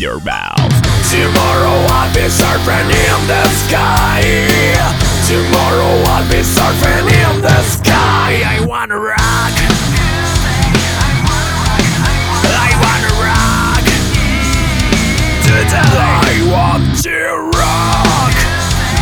your mouth. Tomorrow I'll be surfing in the sky. Tomorrow I'll be surfing in the sky. I wanna ride.